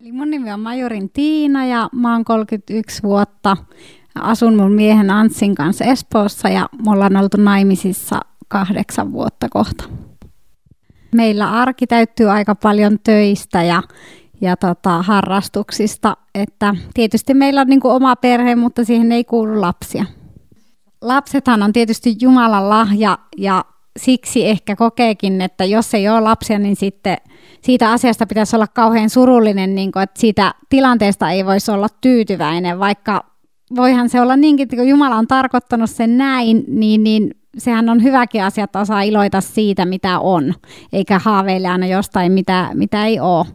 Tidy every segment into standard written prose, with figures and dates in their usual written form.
Eli mun nimi on Majorin Tiina ja mä oon 31 vuotta. Asun mun miehen Antsin kanssa Espoossa ja me ollaan oltu naimisissa 8 vuotta kohta. Meillä arki täyttyy aika paljon töistä ja harrastuksista, että tietysti meillä on niin kuin oma perhe, mutta siihen ei kuulu lapsia. Lapsethan on tietysti Jumalan lahja ja siksi ehkä kokeekin, että jos ei ole lapsia, niin sitten siitä asiasta pitäisi olla kauhean surullinen, niin kuin, että siitä tilanteesta ei voisi olla tyytyväinen, vaikka voihan se olla niinkin, että kun Jumala on tarkoittanut sen näin, niin sehän on hyväkin asia, että osaa iloita siitä, mitä on, eikä haaveile aina jostain, mitä ei ole.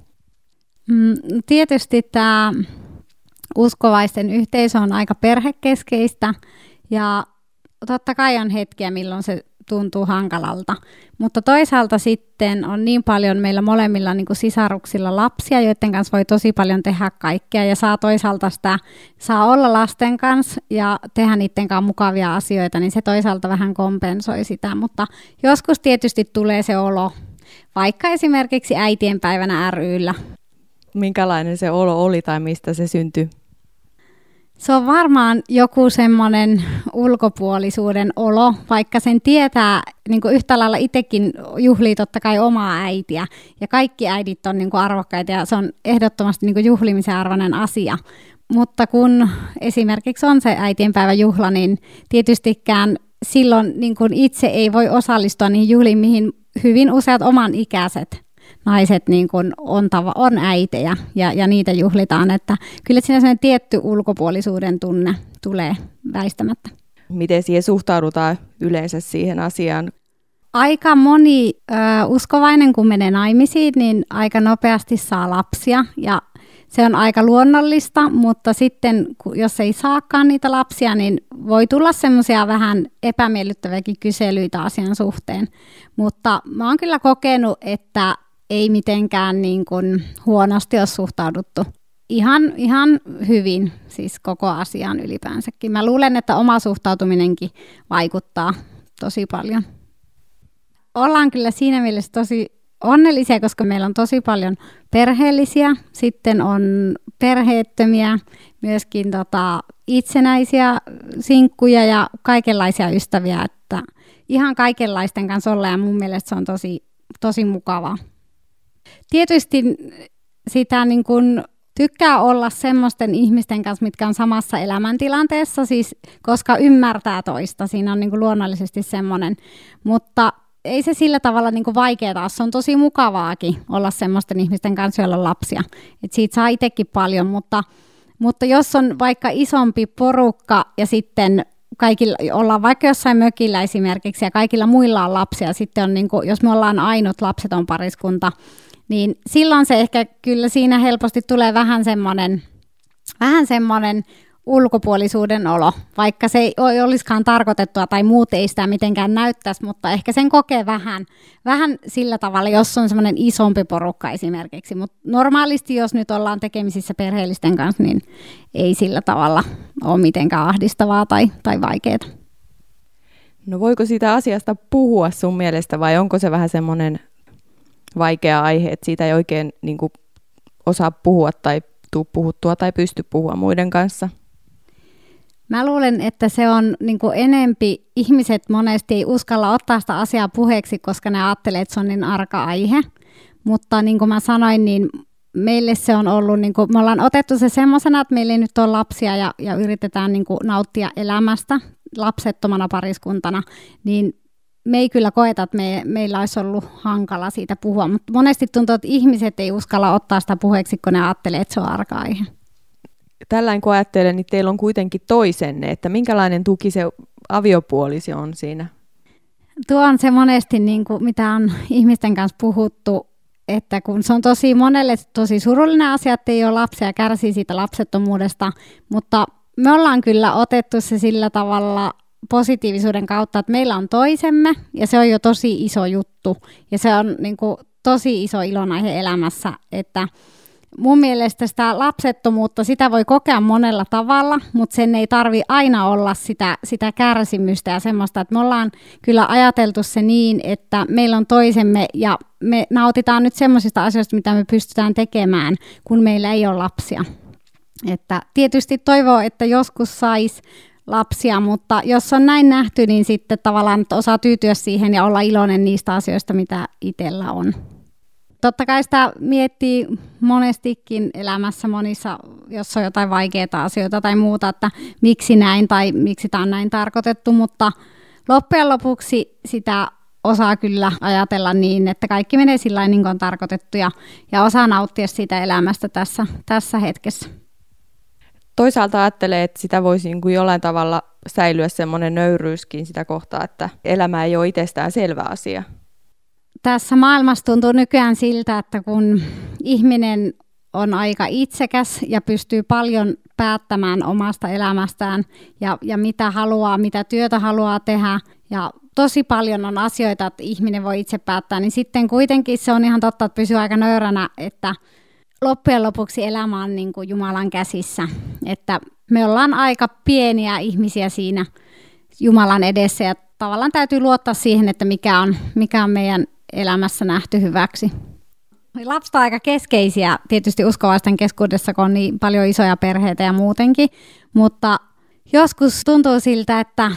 Tietysti tämä uskovaisten yhteisö on aika perhekeskeistä ja totta kai on hetkiä, milloin se tuntuu hankalalta, mutta toisaalta sitten on niin paljon meillä molemmilla niin kuin sisaruksilla lapsia, joiden kanssa voi tosi paljon tehdä kaikkea ja saa toisaalta saa olla lasten kanssa ja tehdä niiden kanssa mukavia asioita, niin se toisaalta vähän kompensoi sitä, mutta joskus tietysti tulee se olo, vaikka esimerkiksi äitienpäivänä ry:llä. Minkälainen se olo oli tai mistä se syntyi? Se on varmaan joku semmoinen ulkopuolisuuden olo, vaikka sen tietää, niin kuin yhtä lailla itsekin juhlii totta kai omaa äitiä. Ja kaikki äidit on niin kuin arvokkaita ja se on ehdottomasti niin kuin juhlimisen arvoinen asia. Mutta kun esimerkiksi on se äitienpäiväjuhla, niin tietystikään silloin niin kuin itse ei voi osallistua niihin juhliin, mihin hyvin useat oman ikäiset naiset niin kuin on äitejä ja niitä juhlitaan, että kyllä siinä sellainen tietty ulkopuolisuuden tunne tulee väistämättä. Miten siihen suhtaudutaan yleensä siihen asiaan? Aika moni uskovainen, kun menee naimisiin, niin aika nopeasti saa lapsia ja se on aika luonnollista, mutta sitten jos ei saakaan niitä lapsia, niin voi tulla semmoisia vähän epämiellyttäviäkin kyselyitä asian suhteen. Mutta mä oon kyllä kokenut, että ei mitenkään niin kuin huonosti ole suhtauduttu. Ihan hyvin, siis koko asiaan ylipäänsäkin. Mä luulen, että oma suhtautuminenkin vaikuttaa tosi paljon. Ollaan kyllä siinä mielessä tosi onnellisia, koska meillä on tosi paljon perheellisiä. Sitten on perheettömiä, myöskin itsenäisiä sinkkuja ja kaikenlaisia ystäviä. Että ihan kaikenlaisten kanssa olla ja mun mielestä se on tosi mukavaa. Tietysti sitä niin kun tykkää olla semmoisten ihmisten kanssa, mitkä on samassa elämäntilanteessa, siis koska ymmärtää toista. Siinä on niin kun luonnollisesti semmoinen, mutta ei se sillä tavalla niin kun vaikeaa. Se on tosi mukavaakin olla semmoisten ihmisten kanssa, joilla on lapsia. Et siitä saa itsekin paljon, mutta jos on vaikka isompi porukka ja sitten kaikilla ollaan vaikka jossain mökillä esimerkiksi ja kaikilla muilla on lapsia, sitten on niin kuin, jos me ollaan ainut lapseton pariskunta, niin silloin se ehkä kyllä siinä helposti tulee vähän semmoinen ulkopuolisuuden olo, vaikka se ei olisikaan tarkoitettua tai muut ei sitä mitenkään näyttäisi, mutta ehkä sen kokee vähän sillä tavalla, jos on semmoinen isompi porukka esimerkiksi, mutta normaalisti jos nyt ollaan tekemisissä perheellisten kanssa, niin ei sillä tavalla ole mitenkään ahdistavaa tai vaikeaa. No voiko siitä asiasta puhua sun mielestä vai onko se vähän semmoinen vaikea aihe, että siitä ei oikein niin kuin osaa puhua tai tuu puhuttua tai pysty puhua muiden kanssa? Mä luulen, että se on niin kuin enempi, ihmiset monesti ei uskalla ottaa sitä asiaa puheeksi, koska ne ajattelee, että se on niin arka aihe. Mutta niin kuin mä sanoin, niin meille se on ollut, niin kuin, me ollaan otettu se semmoisena, että meillä ei nyt ole lapsia ja yritetään niin kuin nauttia elämästä lapsettomana pariskuntana, niin me ei kyllä koeta, että meillä olisi ollut hankala siitä puhua, mutta monesti tuntuu, että ihmiset ei uskalla ottaa sitä puheeksi, kun ne ajattelee, että se on arka aihe. Tällainen kun ajattelen, niin teillä on kuitenkin toisenne, että minkälainen tuki se aviopuoliso on siinä? Tuo on se monesti, niin kuin, mitä on ihmisten kanssa puhuttu, että kun se on tosi monelle tosi surullinen asia, että ei ole lapsia ja kärsii siitä lapsettomuudesta, mutta me ollaan kyllä otettu se sillä tavalla positiivisuuden kautta, että meillä on toisemme ja se on jo tosi iso juttu ja se on niin kuin, tosi iso ilonaihe elämässä, että mun mielestä sitä lapsettomuutta, sitä voi kokea monella tavalla, mutta sen ei tarvi aina olla sitä kärsimystä ja semmoista, että me ollaan kyllä ajateltu se niin, että meillä on toisemme ja me nautitaan nyt semmoisista asioista, mitä me pystytään tekemään, kun meillä ei ole lapsia. Että tietysti toivoo, että joskus sais lapsia, mutta jos on näin nähty, niin sitten tavallaan osaa tyytyä siihen ja olla iloinen niistä asioista, mitä itsellä on. Totta kai sitä miettii monestikin elämässä monissa, jos on jotain vaikeita asioita tai muuta, että miksi näin tai miksi tämä on näin tarkoitettu, mutta loppujen lopuksi sitä osaa kyllä ajatella niin, että kaikki menee sillä tavalla, niin kuin on tarkoitettu ja osaa nauttia siitä elämästä tässä hetkessä. Toisaalta ajattelee, että sitä voisi niin kuin jollain tavalla säilyä semmoinen nöyryyskin sitä kohtaa, että elämä ei ole itsestään selvä asia. Tässä maailmassa tuntuu nykyään siltä, että kun ihminen on aika itsekäs ja pystyy paljon päättämään omasta elämästään ja mitä haluaa, mitä työtä haluaa tehdä ja tosi paljon on asioita, että ihminen voi itse päättää, niin sitten kuitenkin se on ihan totta, että pysyy aika nöyränä, että loppujen lopuksi elämä on niin kuin Jumalan käsissä, että me ollaan aika pieniä ihmisiä siinä Jumalan edessä ja tavallaan täytyy luottaa siihen, että mikä on meidän elämässä nähty hyväksi. Lapset on aika keskeisiä tietysti uskovaisten keskuudessa, kun on niin paljon isoja perheitä ja muutenkin, mutta joskus tuntuu siltä, että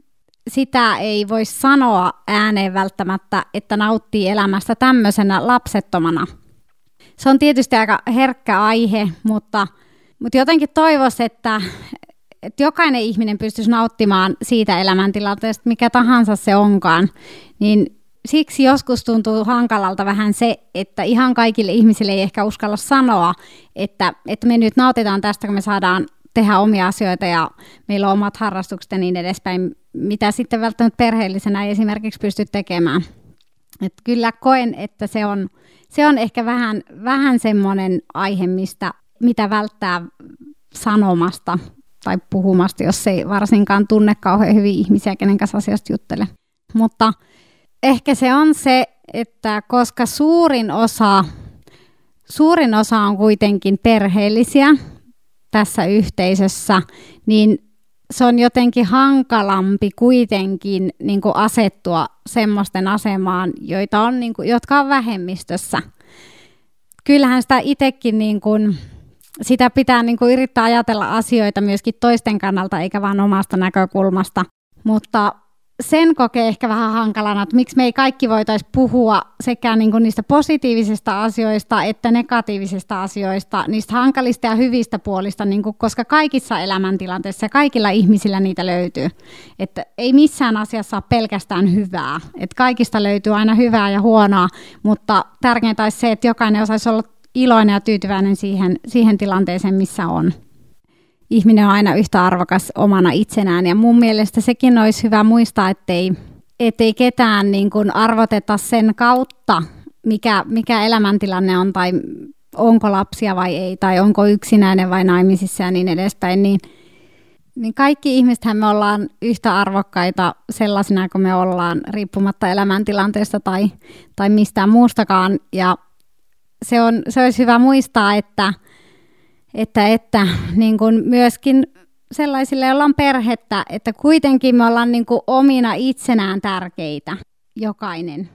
sitä ei voi sanoa ääneen välttämättä, että nauttii elämästä tämmöisenä lapsettomana. Se on tietysti aika herkkä aihe, mutta jotenkin toivoisi, että jokainen ihminen pystyisi nauttimaan siitä elämäntilanteesta, mikä tahansa se onkaan, niin siksi joskus tuntuu hankalalta vähän se, että ihan kaikille ihmisille ei ehkä uskalla sanoa, että me nyt nautitaan tästä, kun me saadaan tehdä omia asioita ja meillä on omat harrastukset ja niin edespäin, mitä sitten välttämättä perheellisenä ei esimerkiksi pysty tekemään. Että kyllä koen, että se on ehkä vähän semmoinen aihe, mitä välttää sanomasta tai puhumasta, jos ei varsinkaan tunne kauhean hyviä ihmisiä, kenen kanssa asiasta juttelee. Mutta ehkä se on se, että koska suurin osa on kuitenkin perheellisiä tässä yhteisössä, niin se on jotenkin hankalampi kuitenkin niin kuin asettua semmoisten asemaan, jotka on vähemmistössä. Kyllähän sitä itsekin niin kuin, sitä pitää niin kuin yrittää ajatella asioita myöskin toisten kannalta, eikä vain omasta näkökulmasta, mutta sen kokee ehkä vähän hankalana, että miksi me ei kaikki voitaisiin puhua sekä niin kuin niistä positiivisista asioista että negatiivisista asioista, niistä hankalista ja hyvistä puolista, niin kuin, koska kaikissa elämäntilanteissa ja kaikilla ihmisillä niitä löytyy. Että ei missään asiassa ole pelkästään hyvää. Että kaikista löytyy aina hyvää ja huonoa, mutta tärkeintä olisi se, että jokainen osaisi olla iloinen ja tyytyväinen siihen tilanteeseen, missä on. Ihminen on aina yhtä arvokas omana itsenään ja mun mielestä sekin olisi hyvä muistaa, ettei ketään niin kuin arvoteta sen kautta, mikä elämäntilanne on tai onko lapsia vai ei tai onko yksinäinen vai naimisissa ja niin edespäin. Niin kaikki ihmisethän me ollaan yhtä arvokkaita sellaisina kuin me ollaan riippumatta elämäntilanteesta tai mistään muustakaan ja se olisi hyvä muistaa, että niin kuin myöskin sellaisille, joilla on perhettä, että kuitenkin me ollaan niin kuin omina itsenään tärkeitä, jokainen.